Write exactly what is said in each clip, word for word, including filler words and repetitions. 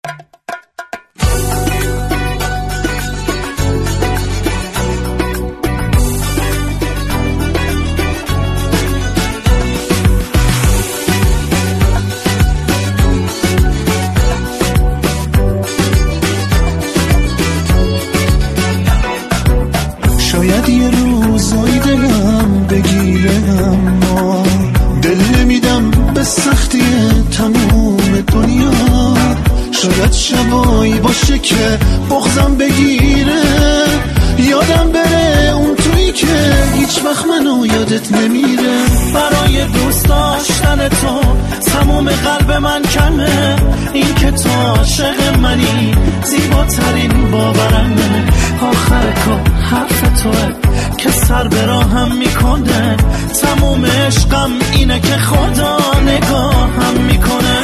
شاید یه روزایی دلم بگیره، اما دل نمیدم به سختی تموم دنیا. شاید شبایی باشه که بغضم بگیره، یادم بره اون تویی که هیچ وقت منو یادت نمیره. برای دوست داشتن تو تموم قلب من کمه، این که تو عاشق منی زیباترین باورمه. آخر کار حرف توه که سر به راهم میکنه، تموم عشقم اینه که خدا نگاهم میکنه.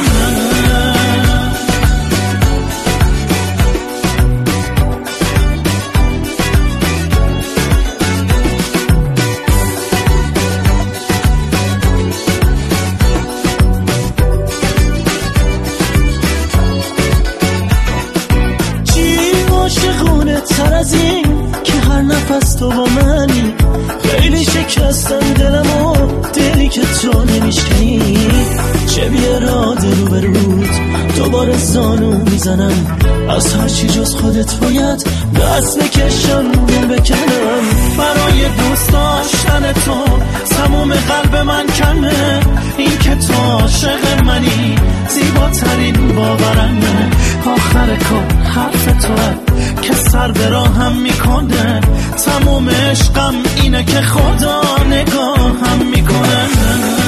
عاشقونه تر از این که هر نفس تو با منی، خیلی شکستم دلمو دلی که تو نمیشکنی. چه بیاراده رو به رود دوباره زانو میزنم، از هرچی جز خودت باید دست بکشم دل بکنم. برای دوست داشتن تو تموم قلب من کمه، این که تو عاشق منی زیباترین باورمه. آخر کار حرف توه که سر به راهم میکنه، تموم عشقم اینه که خدا نگاهم میکنه.